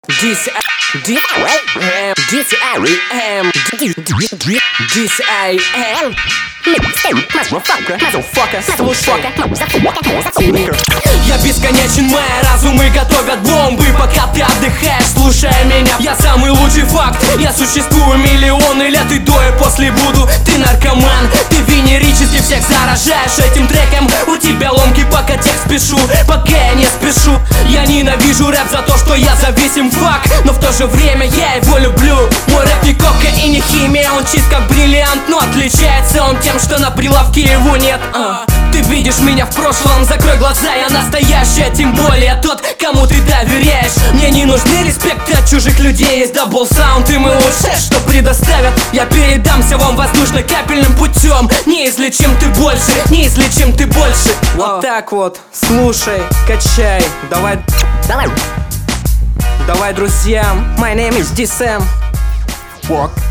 Я бесконечен, мои разумы готовят бомбы. Пока ты отдыхаешь, слушая меня, я самый лучший факт. Я существую миллионы лет, и до и после буду. Ты наркоман, ты венерически всех заражаешь этим треком. У тебя ломки, пока текст пишу, пока я не спешу. Я ненавижу рэп за то, что я зависим, факт. Но в то же время я его люблю. Мой рэп не кока и не химия, он чист как бриллиант. Но отличается он тем, что на прилавке его нет. Ты видишь меня в прошлом, закрой глаза, я настоящий, а тем более тот, кому ты доверяешь. Мне не нужны респекты от чужих людей, есть дабл саунд, и мы лучшее, что предоставят. Я передамся вам воздушно-капельным путем. Неизлечим ты больше, неизлечим ты больше. Вот так вот, слушай, качай, давай, друзьям. My name is DSM. Walk.